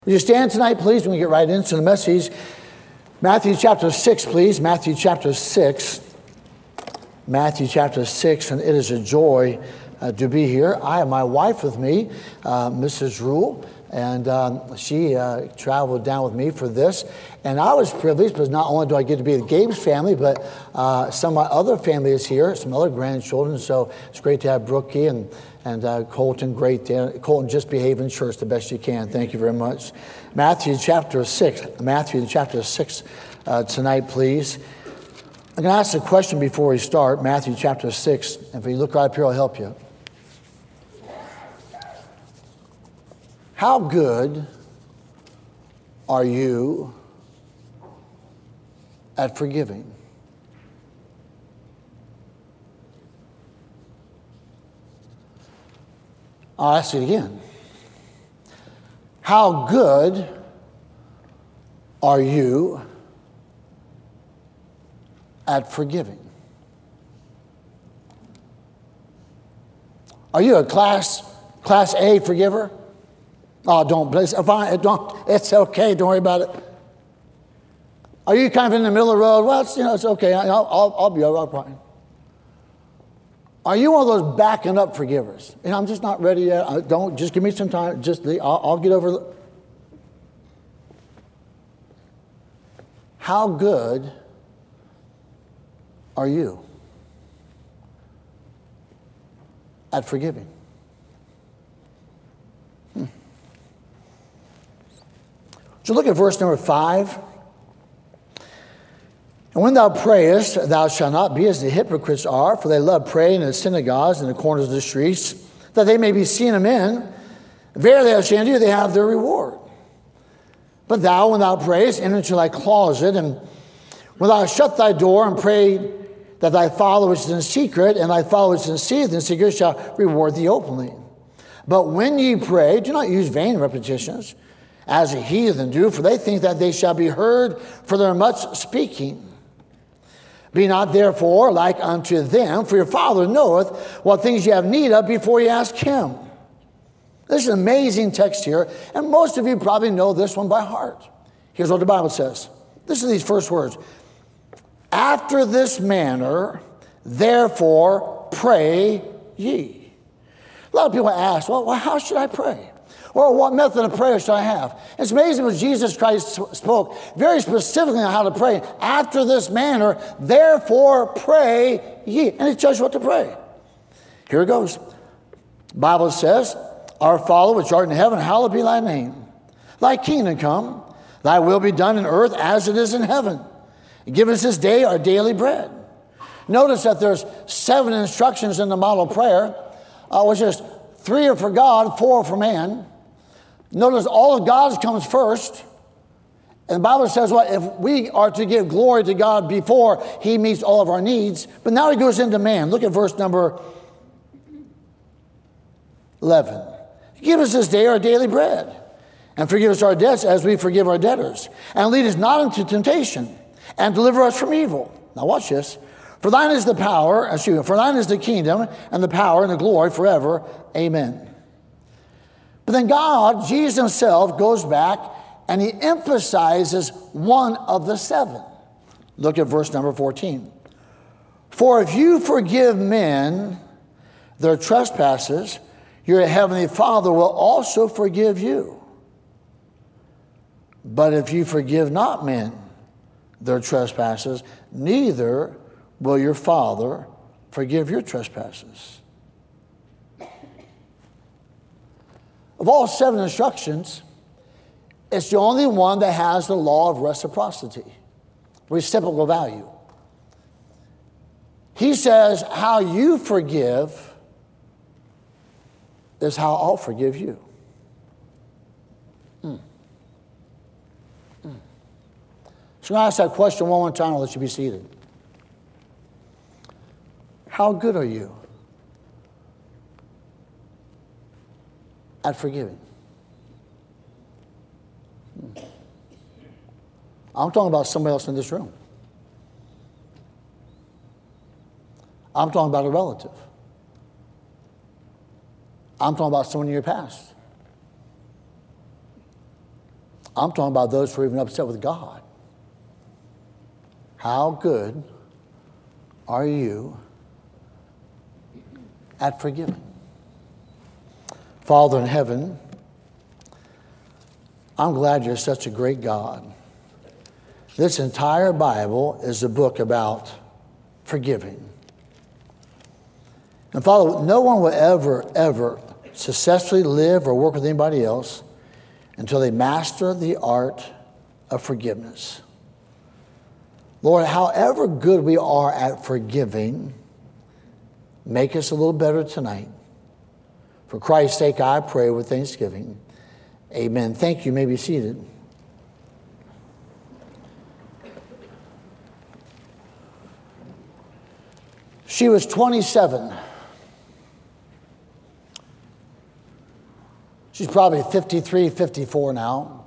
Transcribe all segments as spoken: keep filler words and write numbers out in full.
Will you stand tonight, please, when we get right into the message? Matthew chapter six, please. Matthew chapter six. Matthew chapter six, and it is a joy uh, to be here. I have my wife with me, uh, Missus Rule, and um, she uh, traveled down with me for this. And I was privileged because not only do I get to be with Gabe's family, but uh, some of my other family is here, some other grandchildren. So it's great to have Brookie and And uh, Colton, great. Uh, Colton, just behave in church the best you can. Thank you very much. Matthew chapter six. Matthew chapter six uh, tonight, please. I'm going to ask a question before we start. Matthew chapter six. If you look right up here, I'll help you. How good are you at forgiving? I'll ask it again. How good are you at forgiving? Are you a class class A forgiver? Oh, don't bless. Don't. It's okay. Don't worry about it. Are you kind of in the middle of the road? Well, it's, you know, it's okay. I'll, I'll, I'll be all right. Are you one of those backing up forgivers? You know, I'm just not ready yet. I don't, just give me some time. Just I'll, I'll get over it. How good are you at forgiving? Hmm. So look at verse number five. And when thou prayest, thou shalt not be as the hypocrites are, for they love praying in the synagogues and the corners of the streets, that they may be seen of men. Verily I say unto you, they have their reward. But thou, when thou prayest, enter into thy closet, and when thou shut thy door and pray that thy Father which is in secret, and thy Father which is in secret, in secret shall reward thee openly. But when ye pray, do not use vain repetitions, as the heathen do, for they think that they shall be heard for their much speaking. Be not therefore like unto them, for your Father knoweth what things you have need of before you ask him. This is an amazing text here, and most of you probably know this one by heart. Here's what the Bible says. Listen to these first words. After this manner, therefore, pray ye. A lot of people ask, well, well how should I pray? Or what method of prayer should I have? It's amazing when Jesus Christ spoke very specifically on how to pray. After this manner, therefore pray ye. And he tells you what to pray. Here it goes. The Bible says, Our Father which art in heaven, hallowed be thy name. Thy kingdom come, thy will be done in earth as it is in heaven. And give us this day our daily bread. Notice that there's seven instructions in the model prayer, uh, which is three are for God, four are for man. Notice all of God's comes first. And the Bible says, what, if we are to give glory to God before he meets all of our needs. But now he goes into man. Look at verse number eleven. Give us this day our daily bread, and forgive us our debts as we forgive our debtors. And lead us not into temptation, and deliver us from evil. Now watch this. For thine is the power, excuse me, for thine is the kingdom, and the power, and the glory forever. Amen. But then God, Jesus himself, goes back and he emphasizes one of the seven. Look at verse number fourteen. For if you forgive men their trespasses, your heavenly Father will also forgive you. But if you forgive not men their trespasses, neither will your Father forgive your trespasses. Of all seven instructions, it's the only one that has the law of reciprocity, reciprocal value. He says, how you forgive is how I'll forgive you. Mm. Mm. So I'm going to ask that question one more time. I'll let you be seated. How good are you at forgiving? I'm talking about somebody else in this room. I'm talking about a relative. I'm talking about someone in your past. I'm talking about those who are even upset with God. How good are you at forgiving? Father in heaven, I'm glad you're such a great God. This entire Bible is a book about forgiving. And Father, no one will ever, ever successfully live or work with anybody else until they master the art of forgiveness. Lord, however good we are at forgiving, make us a little better tonight. For Christ's sake, I pray with thanksgiving. Amen. Thank you. You may be seated. She was twenty-seven. She's probably fifty-three, fifty-four now.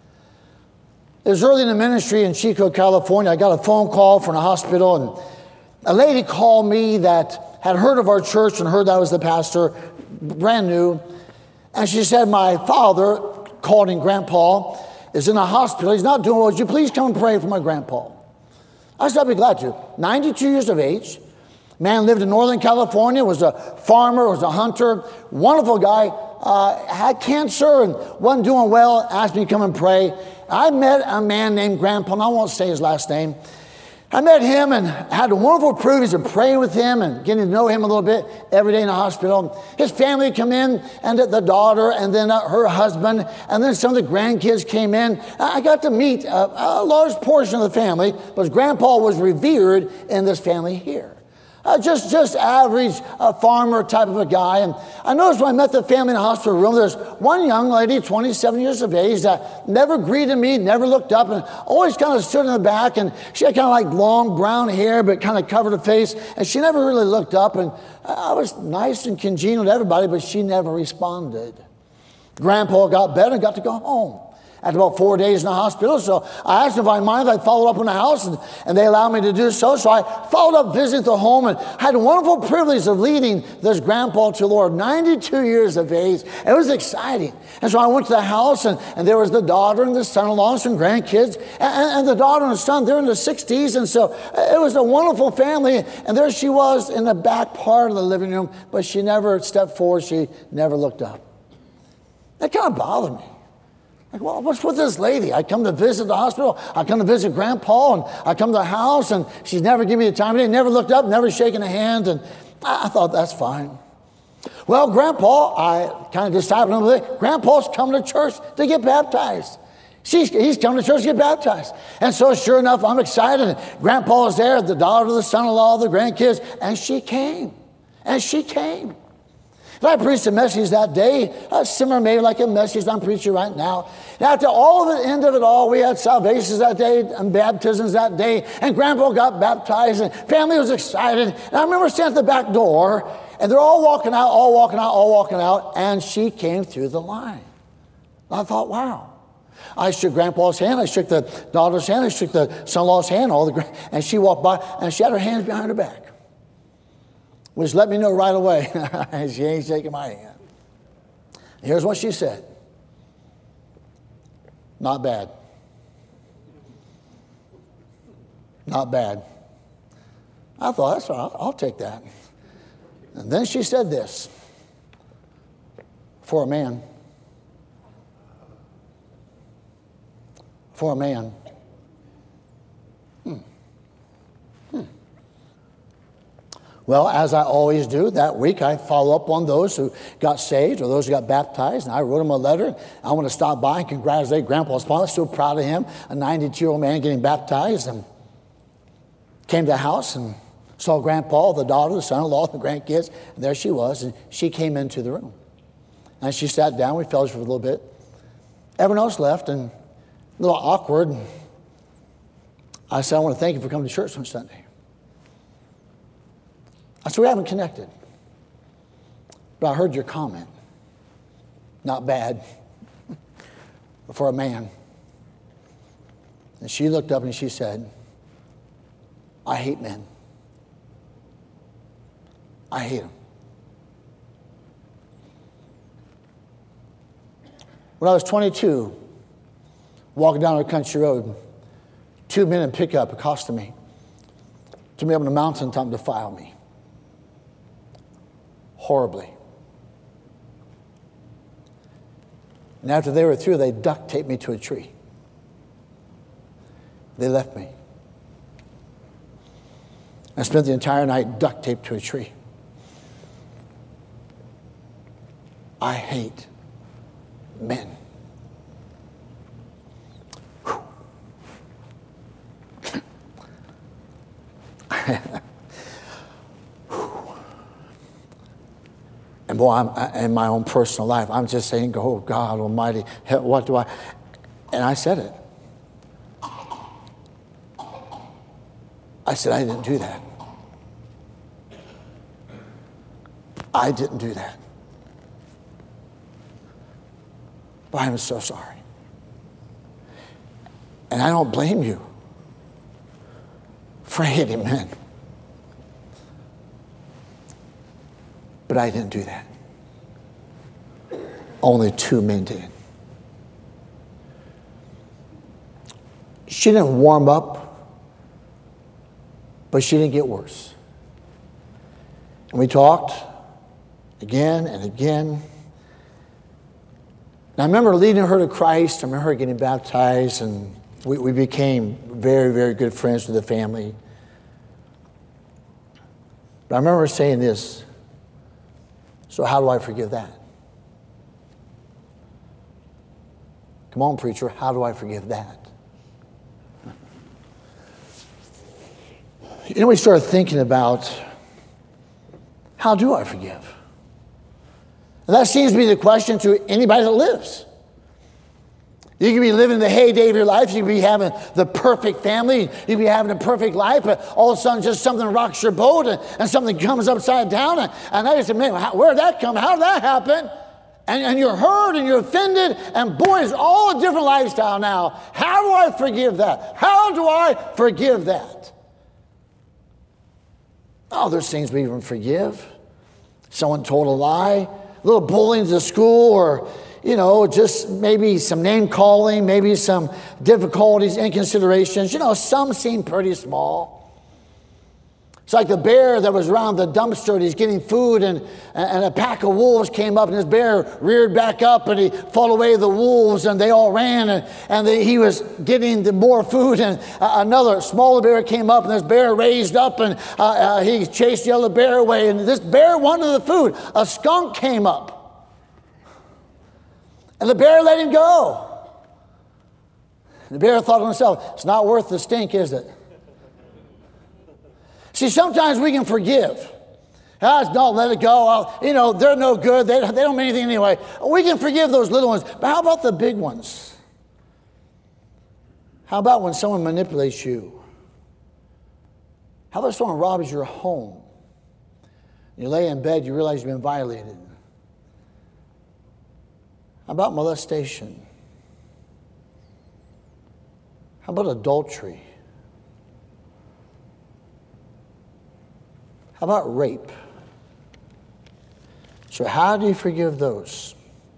It was early in the ministry in Chico, California. I got a phone call from a hospital, and a lady called me that had heard of our church and heard that I was the pastor, brand new. And she said, my father, called him Grandpa, is in a hospital. He's not doing well. Would you please come and pray for my grandpa? I said, I'd be glad to. ninety-two years of age. Man lived in Northern California, was a farmer, was a hunter, wonderful guy, uh, had cancer and wasn't doing well, asked me to come and pray. I met a man named Grandpa, and I won't say his last name. I met him and had a wonderful privilege of praying with him and getting to know him a little bit every day in the hospital. His family would come in, and the daughter, and then her husband, and then some of the grandkids came in. I got to meet a, a large portion of the family, but his grandpa was revered in this family here. Uh, just just average uh, farmer type of a guy. And I noticed when I met the family in the hospital room, there's one young lady, twenty-seven years of age, that never greeted me, never looked up, and always kind of stood in the back. And she had kind of like long brown hair, but kind of covered her face. And she never really looked up. And I was nice and congenial to everybody, but she never responded. Grandpa got better and got to go home after about four days in the hospital. So I asked if I mind if I followed up in the house, and, and they allowed me to do so. So I followed up, visited the home, and had a wonderful privilege of leading this grandpa to the Lord, ninety-two years of age. It was exciting. And so I went to the house, and, and there was the daughter and the son-in-law and some grandkids. And, and the daughter and the son, they're in their sixties. And so it was a wonderful family. And there she was in the back part of the living room, but she never stepped forward. She never looked up. That kind of bothered me. Like, well, what's with this lady? I come to visit the hospital. I come to visit Grandpa, and I come to the house, and she's never given me the time of day, never looked up, never shaken a hand, and I, I thought, that's fine. Well, Grandpa, I kind of decided another day, Grandpa's coming to church to get baptized. She's, he's coming to church to get baptized. And so sure enough, I'm excited. Grandpa was there, the daughter, the son-in-law, the grandkids, and she came. And she came. And I preached a message that day, uh, similar maybe like a message I'm preaching right now. And after all of the end of it all, we had salvations that day and baptisms that day, and Grandpa got baptized, and family was excited. And I remember standing at the back door, and they're all walking out, all walking out, all walking out, and she came through the line. And I thought, wow. I shook Grandpa's hand, I shook the daughter's hand, I shook the son-in-law's hand, all the, and she walked by, and she had her hands behind her back. Which let me know right away, she ain't shaking my hand. Here's what she said. Not bad. Not bad. I thought, that's all right, I'll take that. And then she said this. For a man. For a man. Hmm. Hmm. Well, as I always do, that week I follow up on those who got saved or those who got baptized, and I wrote them a letter. I want to stop by and congratulate Grandpa Spaulding. I'm so proud of him, a ninety-two-year-old man getting baptized, and came to the house and saw Grandpa, the daughter, the son-in-law, the grandkids, and there she was, and she came into the room. And she sat down, we fellowshiped for a little bit. Everyone else left, and a little awkward. I said, I want to thank you for coming to church on Sunday. I said, we haven't connected. But I heard your comment. Not bad. But for a man. And she looked up and she said, I hate men. I hate them. When I was twenty-two, walking down a country road. Two men in pickup accosted me. Took me up on the mountaintop to defile me. Horribly. And after they were through, they duct taped me to a tree. They left me. I spent the entire night duct taped to a tree. I hate men. And boy, I'm, in my own personal life, I'm just saying, oh, God Almighty, what do I... And I said it. I said, I didn't do that. I didn't do that. But I'm so sorry. And I don't blame you for hating men. But I didn't do that. Only two men did. She didn't warm up, but she didn't get worse. And we talked again and again. And I remember leading her to Christ. I remember her getting baptized, and we, we became very, very good friends with the family. But I remember her saying this, so how do I forgive that? Come on, preacher, how do I forgive that? You know, we started thinking about, how do I forgive? And that seems to be the question to anybody that lives. You could be living the heyday of your life. You could be having the perfect family. You could be having a perfect life. But all of a sudden, just something rocks your boat and, and something comes upside down. And, and I just say, man, how, where did that come? How did that happen? And, and you're hurt and you're offended. And boy, it's all a different lifestyle now. How do I forgive that? How do I forgive that? Oh, there's things we even forgive. Someone told a lie, a little bullying to school, or you know, just maybe some name calling, maybe some difficulties, inconsiderations. You know, some seem pretty small. It's like the bear that was around the dumpster and he's getting food, and, and a pack of wolves came up, and this bear reared back up and he fought away the wolves, and they all ran, and, and they, he was getting the more food, and uh, another smaller bear came up, and this bear raised up, and uh, uh, he chased the other bear away, and this bear wanted the food. A skunk came up. And the bear let him go. The bear thought to himself, it's not worth the stink, is it? See, sometimes we can forgive. Ah, don't let it go. I'll, you know, they're no good. They, they don't mean anything anyway. We can forgive those little ones. But how about the big ones? How about when someone manipulates you? How about someone robs your home? You lay in bed, you realize you've been violated. How about molestation? How about adultery? How about rape? So how do you forgive those?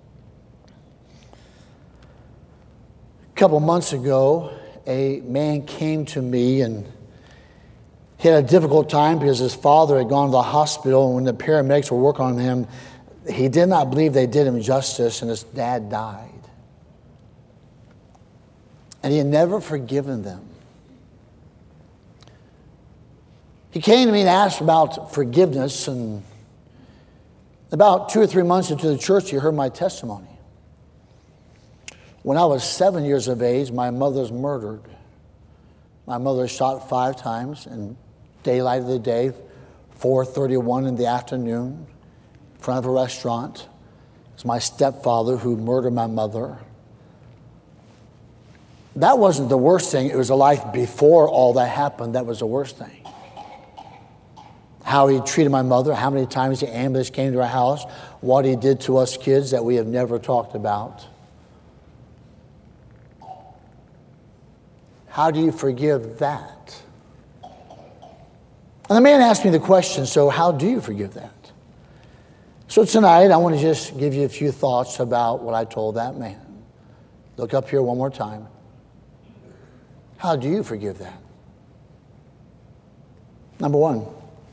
A couple months ago, a man came to me, and he had a difficult time because his father had gone to the hospital, and when the paramedics were working on him, he did not believe they did him justice, and his dad died. And he had never forgiven them. He came to me and asked about forgiveness, and about two or three months into the church, he heard my testimony. When I was seven years of age, my mother was murdered. My mother was shot five times in daylight of the day, four thirty-one in the afternoon, in front of a restaurant. It was my stepfather who murdered my mother. That wasn't the worst thing. It was a life before all that happened. That was the worst thing. How he treated my mother, how many times the ambulance came to our house, what he did to us kids that we have never talked about. How do you forgive that? And the man asked me the question, so how do you forgive that? So tonight, I want to just give you a few thoughts about what I told that man. Look up here one more time. How do you forgive that? Number one,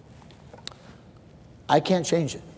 I can't change it.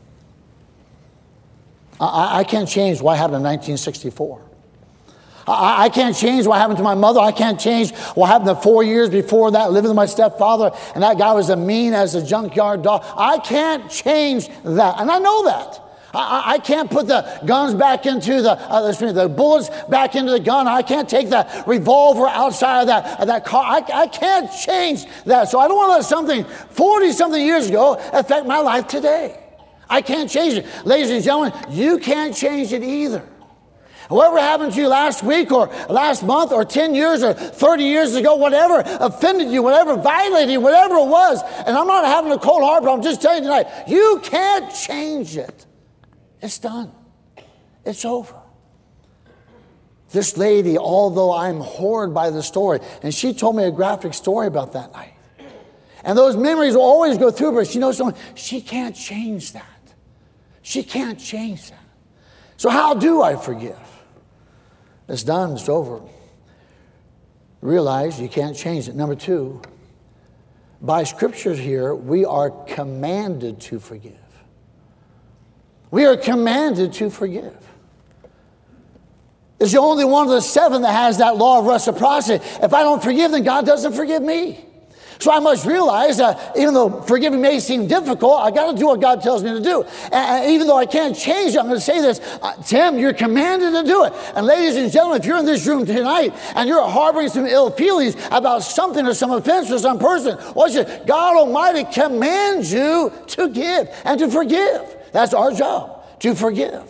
I, I can't change what happened in nineteen sixty-four. I, I can't change what happened to my mother. I can't change what happened the four years before that, living with my stepfather, and that guy was as mean as a junkyard dog. I can't change that, and I know that. I, I can't put the guns back into the, uh, the bullets back into the gun. I can't take the revolver outside of that, of that car. I, I can't change that. So I don't want to let something forty-something years ago affect my life today. I can't change it. Ladies and gentlemen, you can't change it either. Whatever happened to you last week or last month or ten years or thirty years ago, whatever offended you, whatever violated you, whatever it was, and I'm not having a cold heart, but I'm just telling you tonight, you can't change it. It's done. It's over. This lady, although I'm horrid by the story, and she told me a graphic story about that night. And those memories will always go through her. She knows someone, she can't change that. She can't change that. So how do I forgive? It's done. It's over. Realize you can't change it. Number two, by scriptures here, we are commanded to forgive. We are commanded to forgive. It's the only one of the seven that has that law of reciprocity. If I don't forgive, then God doesn't forgive me. So I must realize that even though forgiving may seem difficult, I got to do what God tells me to do. And even though I can't change it, I'm going to say this. Uh, Tim, you're commanded to do it. And ladies and gentlemen, if you're in this room tonight and you're harboring some ill feelings about something or some offense or some person, watch it. God Almighty commands you to give and to forgive. That's our job, to forgive.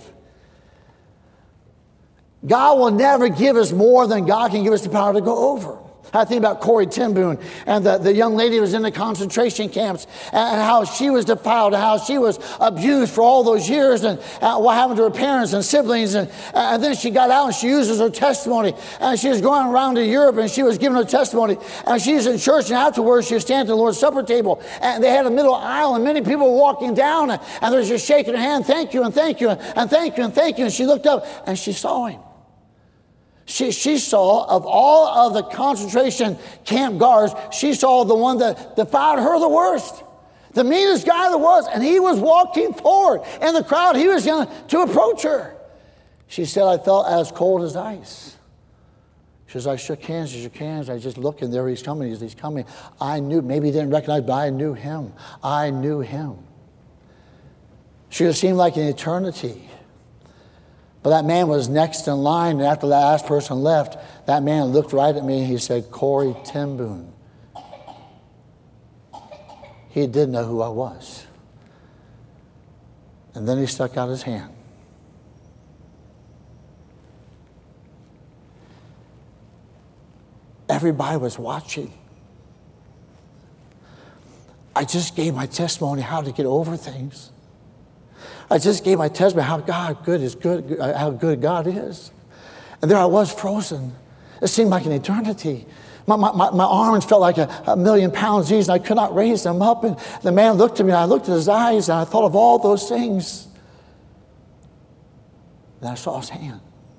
God will never give us more than God can give us the power to go over. I think about Corrie ten Boom and the, the young lady who was in the concentration camps and how she was defiled and how she was abused for all those years and uh, what happened to her parents and siblings. And, and then she got out and she uses her testimony. And she was going around to Europe and she was giving her testimony. And she was in church and afterwards she was standing at the Lord's Supper table. And they had a middle aisle and many people were walking down and, and they were just shaking her hand, thank you and thank you and, and thank you and thank you. And she looked up and she saw him. She, she saw, of all of the concentration camp guards, she saw the one that defiled her the worst. The meanest guy there was. And he was walking forward. In the crowd, he was going to approach her. She said, I felt as cold as ice. She says, I shook hands, I shook hands. I just looked, and there he's coming, he's, he's coming. I knew, maybe he didn't recognize, but I knew him. I knew him. She just seemed like an eternity. But that man was next in line, and after the last person left, that man looked right at me and he said, Corrie ten Boom. He did know who I was. And then he stuck out his hand. Everybody was watching. I just gave my testimony how to get over things. I just gave my testimony how God good is good, how good God is. And there I was frozen. It seemed like an eternity. My, my, my arms felt like a, a million pounds each, and I could not raise them up. And the man looked at me, and I looked at his eyes, and I thought of all those things. Then I saw his hand.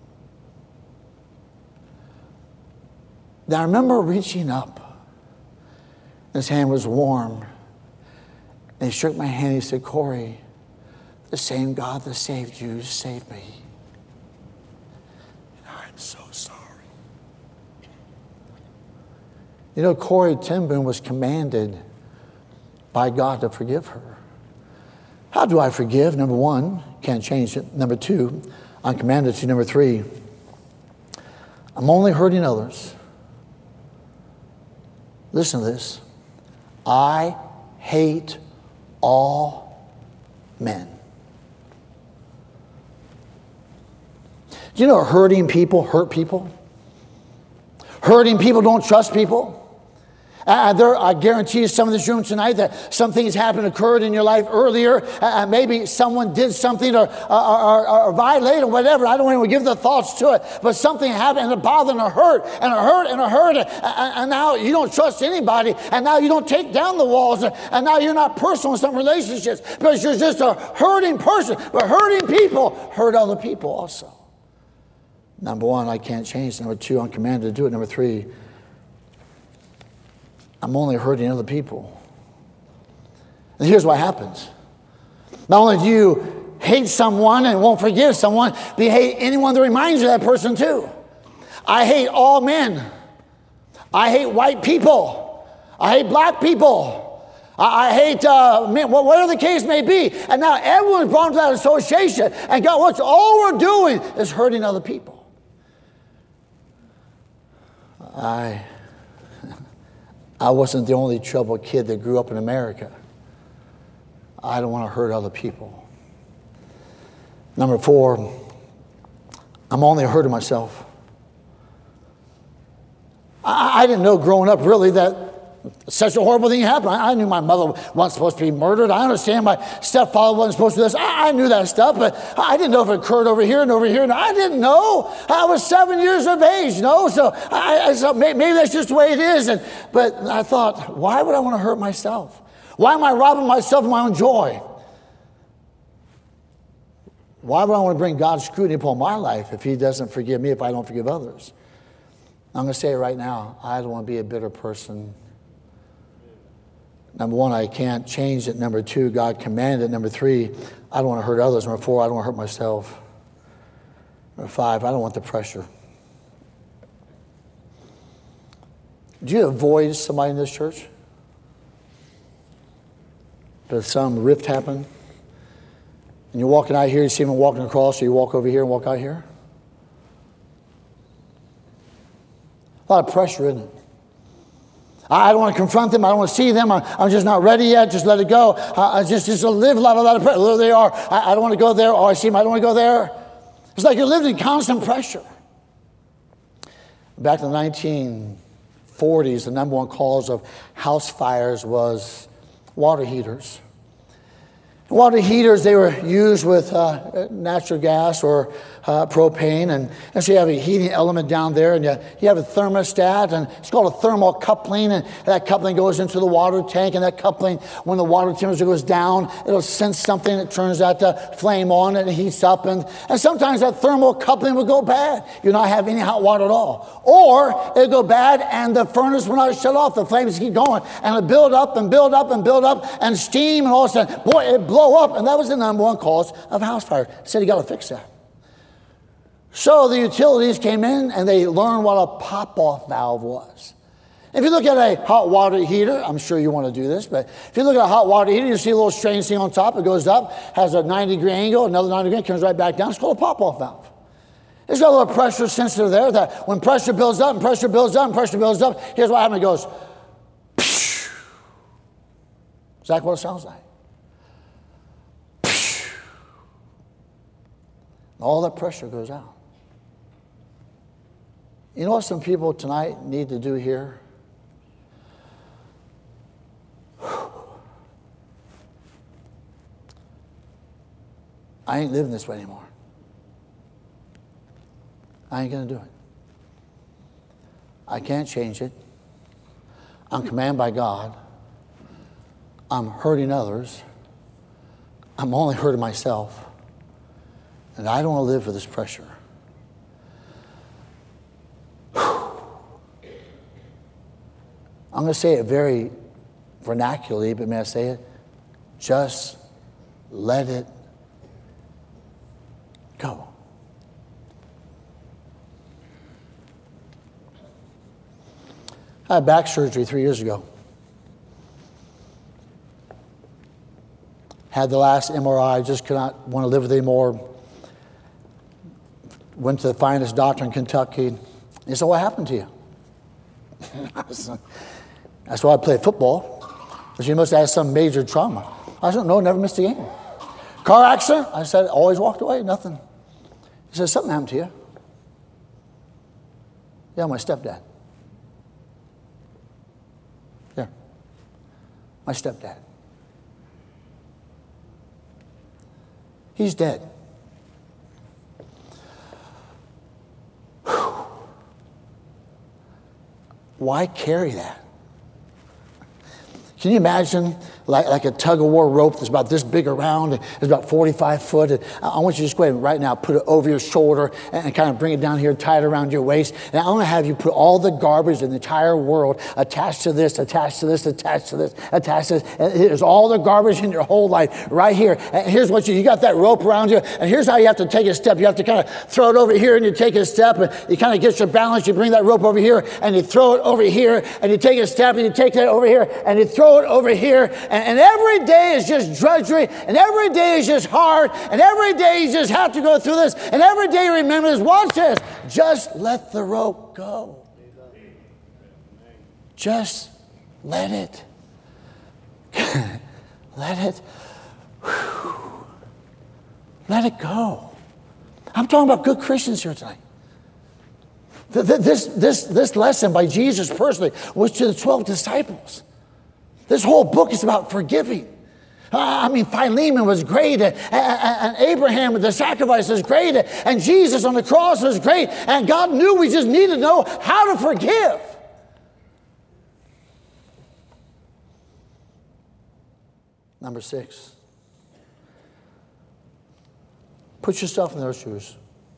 Then I remember reaching up. His hand was warm. And he shook my hand, and he said, Corrie, the same God that saved you saved me. And I'm so sorry. You know, Corrie ten Boom was commanded by God to forgive her. How do I forgive? Number one, can't change it. Number two, I'm commanded to. Number three, I'm only hurting others. Listen to this. I hate all men. Do you know hurting people hurt people? Hurting people don't trust people. Uh, there, I guarantee you some of this room tonight that some things happened, occurred in your life earlier. Uh, maybe someone did something or, or, or, or violated or whatever. I don't even give the thoughts to it. But something happened and it bothered and it hurt and it hurt and it hurt. And, and now you don't trust anybody. And now you don't take down the walls. And, and now you're not personal in some relationships because you're just a hurting person. But hurting people hurt other people also. Number one, I can't change. Number two, I'm commanded to do it. Number three, I'm only hurting other people. And here's what happens. Not only do you hate someone and won't forgive someone, but you hate anyone that reminds you of that person too. I hate all men. I hate white people. I hate black people. I, I hate uh, men, whatever the case may be. And now everyone's brought into that association. And God, what's all we're doing is hurting other people. I, I wasn't the only troubled kid that grew up in America. I don't want to hurt other people. Number four, I'm only hurting myself. I, I didn't know growing up really that such a horrible thing happened. I, I knew my mother wasn't supposed to be murdered. I understand my stepfather wasn't supposed to do this. I, I knew that stuff, but I didn't know if it occurred over here and over here. And I didn't know. I was seven years of age, you know, so I, I so maybe, maybe that's just the way it is. And, but I thought, why would I want to hurt myself? Why am I robbing myself of my own joy? Why would I want to bring God's scrutiny upon my life if he doesn't forgive me, if I don't forgive others? I'm going to say it right now. I don't want to be a bitter person. Number one, I can't change it. Number two, God commanded it. Number three, I don't want to hurt others. Number four, I don't want to hurt myself. Number five, I don't want the pressure. Do you avoid somebody in this church? Does some rift happen? And you're walking out here, you see them walking across, so you walk over here and walk out here? A lot of pressure, isn't it? I don't want to confront them. I don't want to see them. I, I'm just not ready yet. Just let it go. I, I just, just live a lot, a lot of pressure. There they are. I, I don't want to go there. Oh, I see them. I don't want to go there. It's like you're living in constant pressure. Back in the nineteen forties, the number one cause of house fires was water heaters. Water heaters, they were used with uh, natural gas or uh, propane, and, and so you have a heating element down there, and you, you have a thermostat, and it's called a thermal coupling, and that coupling goes into the water tank, and that coupling, when the water temperature goes down, it'll sense something that turns that uh, flame on, and it heats up, and, and sometimes that thermal coupling will go bad. You'll not have any hot water at all. Or it'll go bad, and the furnace will not shut off. The flames keep going, and it'll build up and build up and build up, and steam, and all of a sudden, boy, it blow up, and that was the number one cause of house fire. Said you got to fix that. So the utilities came in and they learned what a pop-off valve was. If you look at a hot water heater, I'm sure you want to do this, but if you look at a hot water heater, you see a little strange thing on top. It goes up, has a ninety degree angle, another ninety degree, comes right back down. It's called a pop-off valve. It's got a little pressure sensor there that when pressure builds up and pressure builds up and pressure builds up, here's what happens. It goes, psh. Exactly what it sounds like. Psh. All that pressure goes out. You know what some people tonight need to do here? I ain't living this way anymore. I ain't going to do it. I can't change it. I'm commanded by God. I'm hurting others. I'm only hurting myself. And I don't want to live with this pressure. I'm going to say it very vernacularly, but may I say it? Just let it go. I had back surgery three years ago. Had the last M R I, just could not want to live with it anymore. Went to the finest doctor in Kentucky. He said, what happened to you? That's why I play football. Because you must have had some major trauma. I said, no, never missed a game. Car accident? I said, always walked away, nothing. He said, something happened to you. Yeah, my stepdad. Yeah, my stepdad. He's dead. Whew. Why carry that? Can you imagine like, like a tug-of-war rope that's about this big around, and it's about forty-five foot. And I want you to just go ahead and right now put it over your shoulder and, and kind of bring it down here, tie it around your waist. And I want to have you put all the garbage in the entire world attached to this, attached to this, attached to this, attached to this. And here's all the garbage in your whole life right here. And here's what you, you got that rope around you. And here's how you have to take a step. You have to kind of throw it over here and you take a step and you kind of get your balance. You bring that rope over here and you throw it over here and you take a step and you take that over here and you throw it over here. And, and every day is just drudgery, and every day is just hard, and every day you just have to go through this, and every day remember this. Watch this. Just let the rope go. Just let it. Let it. Whew. Let it go. I'm talking about good Christians here tonight. This, this, this lesson by Jesus personally was to the twelve disciples. This whole book is about forgiving. I mean, Philemon was great, and, and Abraham with the sacrifice was great, and Jesus on the cross was great, and God knew we just needed to know how to forgive. Number six, put yourself in their shoes.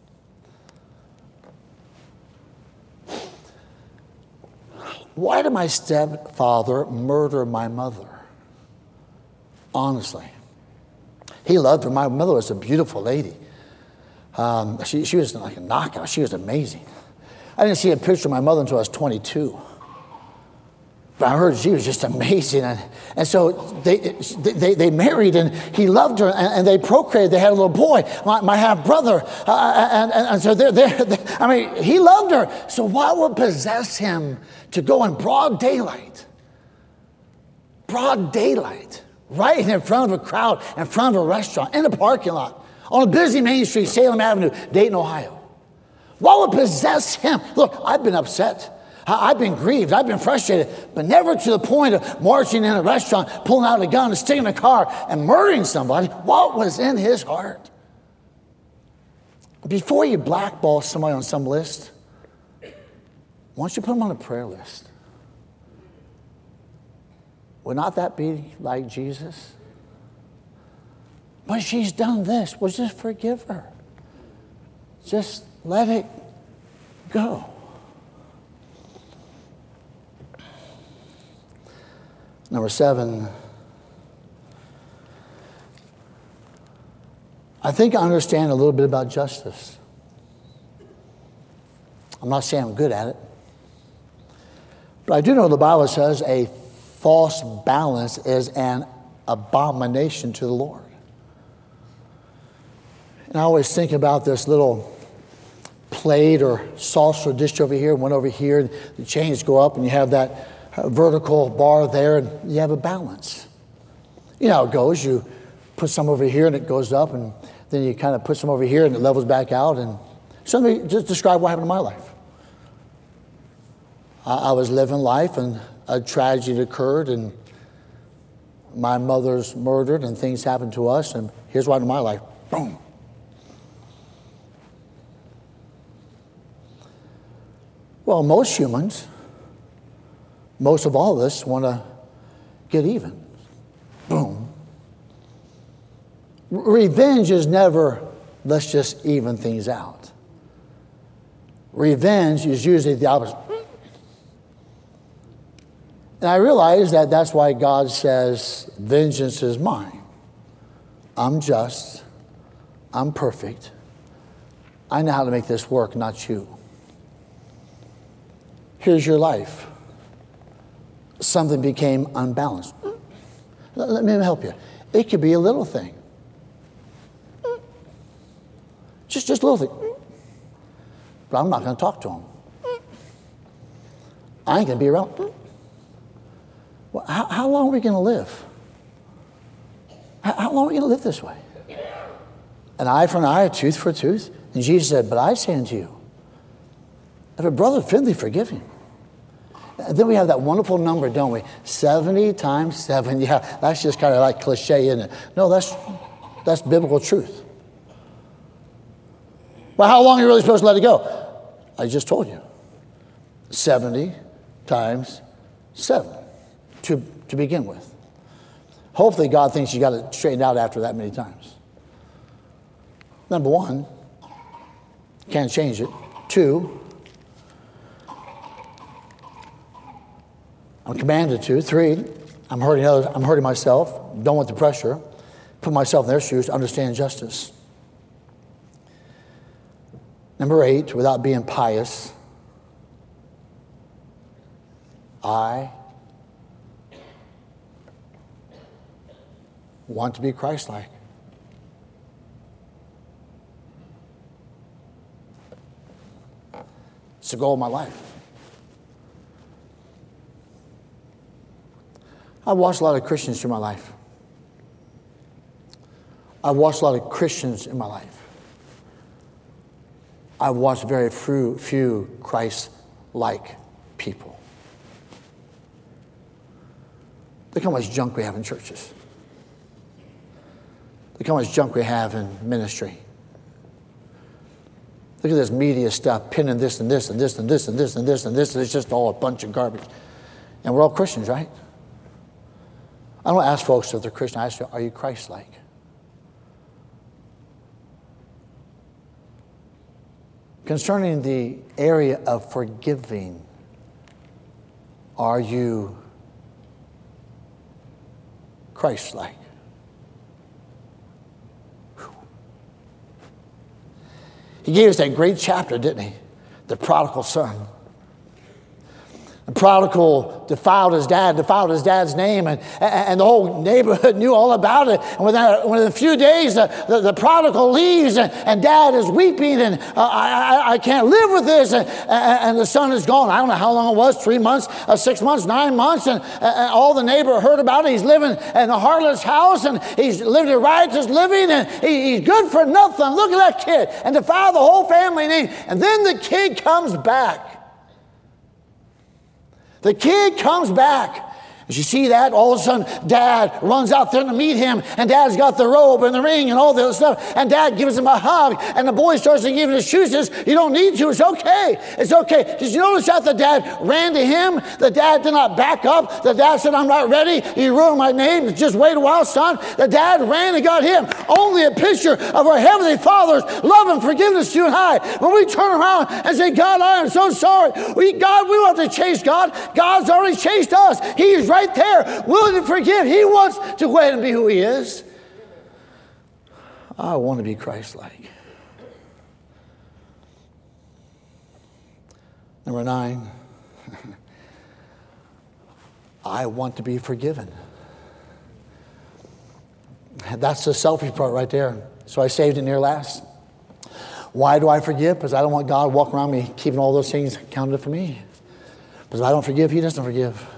Why did my stepfather murder my mother? Honestly. He loved her. My mother was a beautiful lady. Um, she, she was like a knockout. She was amazing. I didn't see a picture of my mother until I was twenty-two. But I heard she was just amazing. And, and so they, they, they married, and he loved her, and, and they procreated. They had a little boy, my, my half-brother. Uh, and, and, and so they're, they're, they, I mean, he loved her. So what would possess him to go in broad daylight? Broad daylight. Right in front of a crowd, in front of a restaurant, in a parking lot, on a busy Main Street, Salem Avenue, Dayton, Ohio. What would possess him? Look, I've been upset. I've been grieved. I've been frustrated, but never to the point of marching in a restaurant, pulling out a gun and sticking in a car and murdering somebody. What was in his heart? Before you blackball somebody on some list, why don't you put them on a prayer list? Would not that be like Jesus? But she's done this. Well, just forgive her. Just let it go. Number seven, I think I understand a little bit about justice. I'm not saying I'm good at it. But I do know the Bible says a false balance is an abomination to the Lord. And I always think about this little plate or saucer dish over here, one over here, and the chains go up and you have that vertical bar there and you have a balance. You know how it goes. You put some over here and it goes up, and then you kind of put some over here and it levels back out. And somebody just describe what happened in my life. I, I was living life and a tragedy occurred and my mother's murdered and things happened to us, and here's what happened in my life. Boom. Well, most humans, most of all of us want to get even. Boom. Revenge is never, let's just even things out. Revenge is usually the opposite. And I realize that that's why God says, vengeance is mine. I'm just. I'm perfect. I know how to make this work, not you. Here's your life. Something became unbalanced. Let me help you. It could be a little thing. Just, just a little thing. But I'm not going to talk to him. I ain't going to be around. Well, how, how long are we going to live? How, how long are we going to live this way? An eye for an eye, a tooth for a tooth. And Jesus said, but I say unto you, if a brother offend thee, forgive him. And then we have that wonderful number, don't we? seventy times seven. Yeah, that's just kind of like cliche, isn't it? No, that's, that's biblical truth. Well, how long are you really supposed to let it go? I just told you. seventy times seven to, to begin with. Hopefully God thinks you got it straightened out after that many times. Number one, can't change it. Two, I'm commanded to. Three, I'm hurting others. I'm hurting myself. Don't want the pressure. Put myself in their shoes to understand justice. Number eight, without being pious, I want to be Christ-like. It's the goal of my life. I've watched a lot of Christians through my life. I've watched a lot of Christians in my life. I've watched very few, few Christ-like people. Look how much junk we have in churches. Look how much junk we have in ministry. Look at this media stuff, pinning this and this and this and this and this and this and this. And it's just all a bunch of garbage. And we're all Christians, right? I don't ask folks if they're Christian. I ask them, are you Christ-like? Concerning the area of forgiving, are you Christ-like? He gave us that great chapter, didn't he? The prodigal son. The prodigal defiled his dad, defiled his dad's name, and, and the whole neighborhood knew all about it. And within a, within a few days, the, the, the prodigal leaves, and, and dad is weeping, and uh, I, I, I can't live with this, and, and the son is gone. I don't know how long it was, three months, uh, six months, nine months, and, and all the neighbor heard about it. He's living in a heartless house, and he's living a riotous living, and he, he's good for nothing. Look at that kid, and defiled the whole family name. And then the kid comes back. The kid comes back. As you see that, all of a sudden, Dad runs out there to meet him, and Dad's got the robe and the ring and all the other stuff, and Dad gives him a hug, and the boy starts to give him his shoes, says, you don't need to, it's okay, it's okay. Did you notice that the dad ran to him? The dad did not back up. The dad said, I'm not ready, you ruined my name, just wait a while, son. The dad ran and got him. Only a picture of our Heavenly Father's love and forgiveness to you and I. When we turn around and say, God, I am so sorry. We, God, we don't have to chase God. God's already chased us. He is right there, willing to forgive. He wants to go ahead and be who he is. I want to be Christ-like. Number nine, I want to be forgiven. That's the selfish part right there. So I saved it near last. Why do I forgive? Because I don't want God walking around me keeping all those things counted for me. Because if I don't forgive, he doesn't forgive.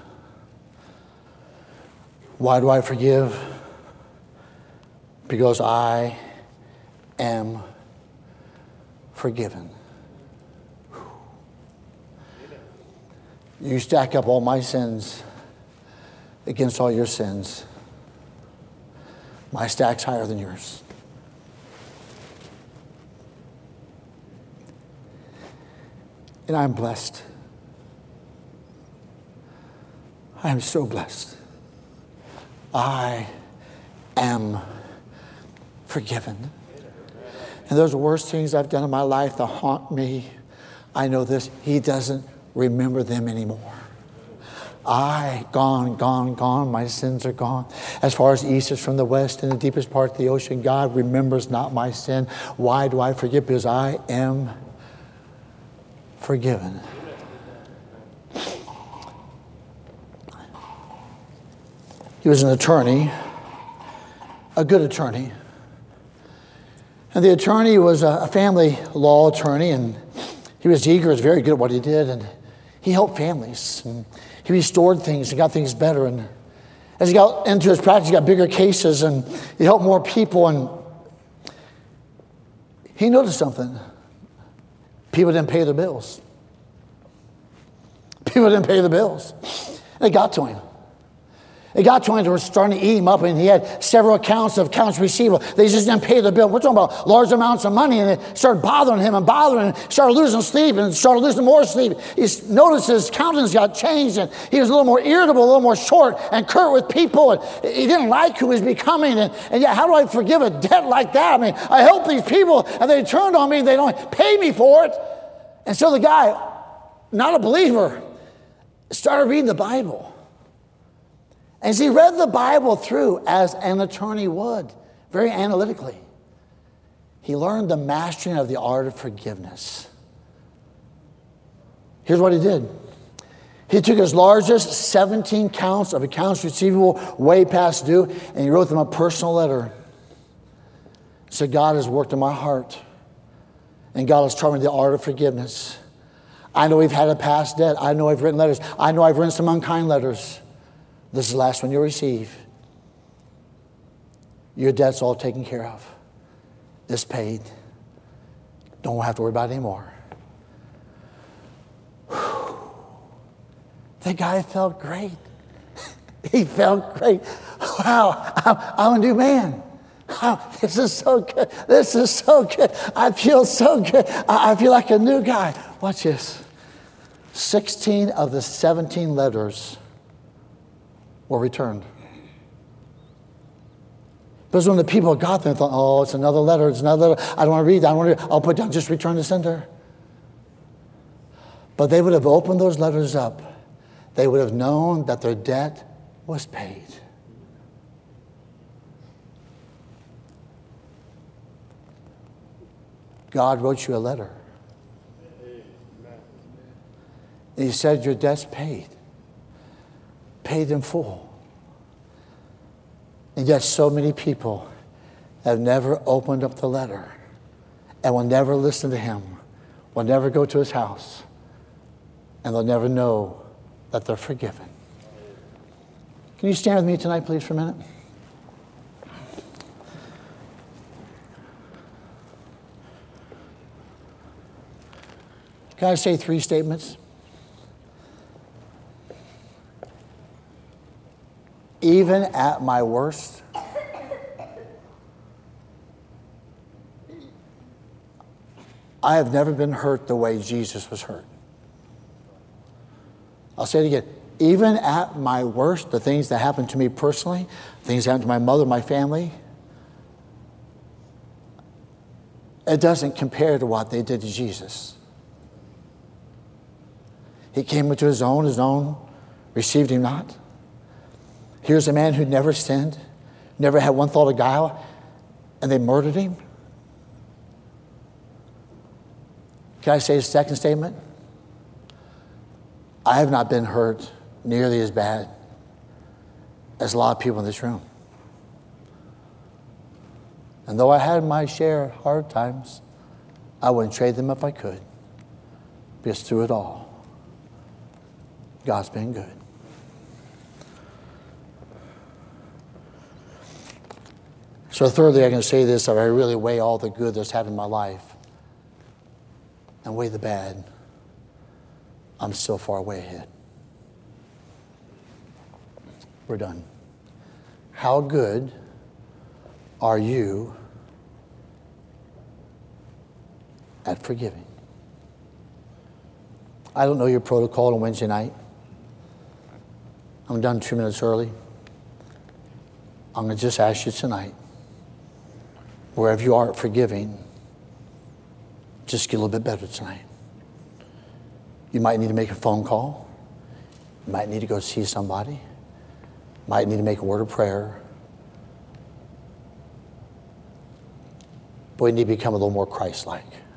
Why do I forgive? Because I am forgiven. You stack up all my sins against all your sins. My stack's higher than yours. And I'm blessed. I am so blessed. I am forgiven. And those worst things I've done in my life that haunt me, I know this, he doesn't remember them anymore. I, gone, gone, gone, my sins are gone. As far as east is from the west, in the deepest part of the ocean, God remembers not my sin. Why do I forgive? Because I am forgiven. He was an attorney, a good attorney. And the attorney was a family law attorney, and he was eager, was very good at what he did, and he helped families. And he restored things and got things better. And as he got into his practice, he got bigger cases, and he helped more people. And he noticed something. People didn't pay their bills. People didn't pay the bills. And it got to him. It got to when they were starting to eat him up, and he had several accounts of accounts receivable. They just didn't pay the bill. We're talking about large amounts of money, and it started bothering him and bothering him. Started losing sleep and started losing more sleep. He noticed his countenance got changed, and he was a little more irritable, a little more short and curt with people. And he didn't like who he was becoming. And, and yeah, how do I forgive a debt like that? I mean, I help these people, and they turned on me, and they don't pay me for it. And so the guy, not a believer, started reading the Bible. As he read the Bible through as an attorney would, very analytically, he learned the mastering of the art of forgiveness. Here's what he did. He took his largest seventeen counts of accounts receivable way past due, and he wrote them a personal letter. He said, God has worked in my heart, and God has taught me the art of forgiveness. I know we've had a past debt. I know I've written letters. I know I've written some unkind letters. This is the last one you'll receive. Your debt's all taken care of. It's paid. Don't have to worry about it anymore. Whew. The guy felt great. He felt great. Wow, I'm, I'm a new man. Wow, this is so good. This is so good. I feel so good. I, I feel like a new guy. Watch this. sixteen of the seventeen letters were returned. Because when the people got them, they thought, oh, it's another letter, it's another letter. I don't want to read that. I don't want to read. I'll put down, just return to sender. But they would have opened those letters up. They would have known that their debt was paid. God wrote you a letter. And he said, your debt's paid. Paid in full. And yet so many people have never opened up the letter and will never listen to him, will never go to his house, and they'll never know that they're forgiven. Can you stand with me tonight, please, for a minute? Can I say three statements? Even at my worst, I have never been hurt the way Jesus was hurt. I'll say it again. Even at my worst, the things that happened to me personally, things that happened to my mother, my family, it doesn't compare to what they did to Jesus. He came into his own, his own received him not. Here's a man who never sinned, never had one thought of guile, and they murdered him. Can I say a second statement? I have not been hurt nearly as bad as a lot of people in this room. And though I had my share of hard times, I wouldn't trade them if I could. Because through it all, God's been good. So thirdly, I can say this, if I really weigh all the good that's happened in my life and weigh the bad, I'm still far way ahead. We're done. How good are you at forgiving? I don't know your protocol on Wednesday night. I'm done two minutes early. I'm going to just ask you tonight, wherever you are at forgiving, just get a little bit better tonight. You might need to make a phone call. You might need to go see somebody. You might need to make a word of prayer. But we need to become a little more Christ-like.